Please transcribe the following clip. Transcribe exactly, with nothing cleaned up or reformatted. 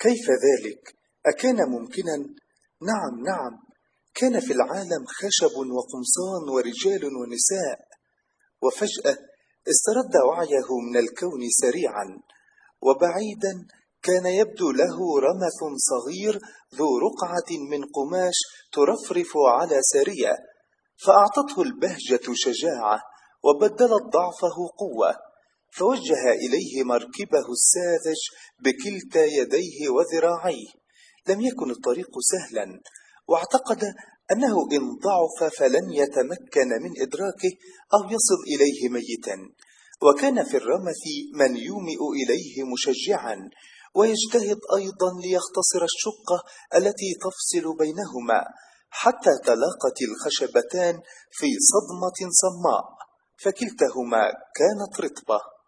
كيف ذلك؟ أكان ممكنا؟ نعم نعم، كان في العالم خشب وقمصان ورجال ونساء. وفجأة استرد وعيه من الكون سريعا، وبعيدا كان يبدو له رمث صغير ذو رقعة من قماش ترفرف على سرية، فأعطته البهجة شجاعة وبدلت ضعفه قوة، فوجه إليه مركبه الساذج بكلتا يديه وذراعيه. لم يكن الطريق سهلا، واعتقد أنه إن ضعف فلن يتمكن من إدراكه أو يصل إليه ميتا. وكان في الرمث من يومئ إليه مشجعا ويجتهد أيضا ليختصر الشقة التي تفصل بينهما، حتى تلاقت الخشبتان في صدمة صماء، فكلتهما كانت رطبة.